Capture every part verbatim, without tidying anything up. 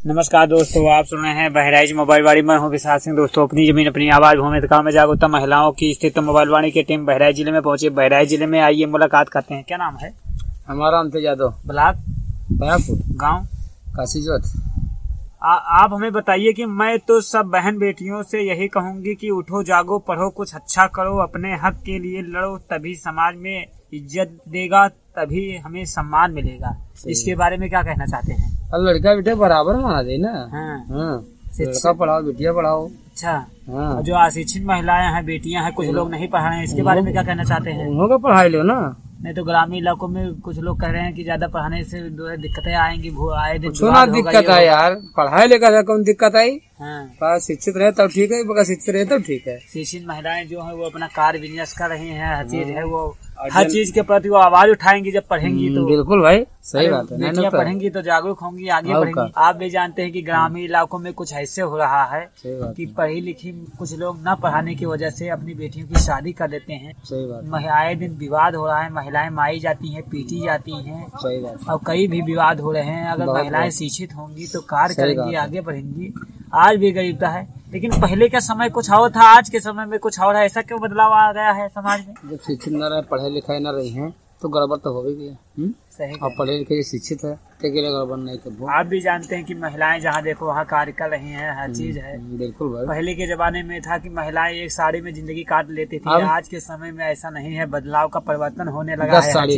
नमस्कार दोस्तों, आप सुन रहे हैं बहराइच मोबाइल वाणी। मैं हूं विशाल सिंह। दोस्तों, अपनी जमीन अपनी आवाज भूमि में जागरूकता महिलाओं की स्थित मोबाइल वाणी की टीम बहराइच जिले में पहुंची। बहराइच जिले में आइए मुलाकात करते हैं। क्या नाम है? हमारा अमते यादव, ब्लॉक बयापुर, गाँव काशीजोत। आप हमें बताइए कि मैं तो सब बहन बेटियों से यही कहूंगी कि उठो जागो, पढ़ो, कुछ अच्छा करो, अपने हक के लिए लड़ो, तभी समाज में इज्जत देगा, तभी हमें सम्मान मिलेगा। इसके बारे में क्या कहना चाहते हैं? लड़का बेटा बराबर माना दे ना। हाँ, हाँ, लड़का पढ़ाओ, बेटियां पढ़ाओ। अच्छा, हाँ। जो अशिक्षित महिलाएं हैं, बेटियां हैं, कुछ लोग नहीं पढ़ रहे हैं, इसके बारे में क्या कहना चाहते हैं? उन्होंने पढ़ाई लो ना। नहीं तो ग्रामीण इलाकों में कुछ लोग कह रहे हैं कि ज्यादा पढ़ाने से जो है दिक्कतें आएंगी, आए दिन ना दिक्कत है यार, पढ़ाई लेकर कौन दिक्कत आई। हाँ, शिक्षित रहे तब ठीक है, बगैर शिक्षित रहे तब ठीक है। शिक्षित महिलाएं जो है वो अपना कार्य बिजनेस कर रही हैं, हर चीज है वो हर चीज के प्रति वो आवाज उठाएंगी जब पढ़ेंगी तो। बिल्कुल भाई, सही बात है। बेटियां पढ़ेंगी तो जागरूक होंगी, आगे बढ़ेंगी। आप भी जानते हैं कि ग्रामीण इलाकों में कुछ ऐसे हो रहा है कि पढ़ी लिखी कुछ लोग न पढ़ाने की वजह से अपनी बेटियों की शादी कर देते हैं। सही बात। आए दिन विवाद हो रहा है, महिलाएं मारी जाती हैं, पीटी जाती हैं। सही बात। और कई भी विवाद हो रहे हैं। अगर महिलाएं शिक्षित होंगी तो कार्य करेंगी, आगे बढ़ेंगी। आज भी गरीबता है, लेकिन पहले का समय कुछ और था, आज के समय में कुछ और है। ऐसा क्यों बदलाव आ गया है समाज में? जब शिक्षित न रहे, पढ़े लिखाई न रही हैं तो गड़बड़ तो हो भी गया। सही। और पढ़े लिखे शिक्षित है तो गड़बड़ नहीं कर। आप भी जानते हैं कि महिलाएं जहाँ देखो वहाँ कार्य कर रही हैं, हर चीज है। बिल्कुल भाई। पहले के जमाने में था कि महिलाएं एक साड़ी में जिंदगी काट लेती थी। आज के समय में ऐसा नहीं है, बदलाव का परिवर्तन होने लगा है। दस साड़ी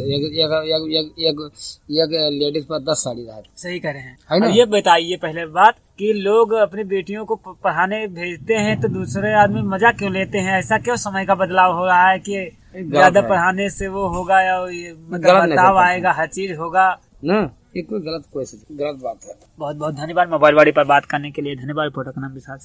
लेडीज पर दस साड़ी रहा। सही कह रहे हैं। और ये बताइए पहले बात कि लोग अपनी बेटियों को पढ़ाने भेजते हैं तो दूसरे आदमी मजा क्यों लेते हैं? ऐसा क्यों समय का बदलाव हो रहा है कि ज्यादा पढ़ाने से वो होगा या मतलब बदलाव आएगा, हर चीज होगा ना? ये कोई गलत कोई गलत बात है। बहुत बहुत धन्यवाद मोबाइल वाणी पर बात करने के लिए। धन्यवाद। फोटो का नाम विशाल।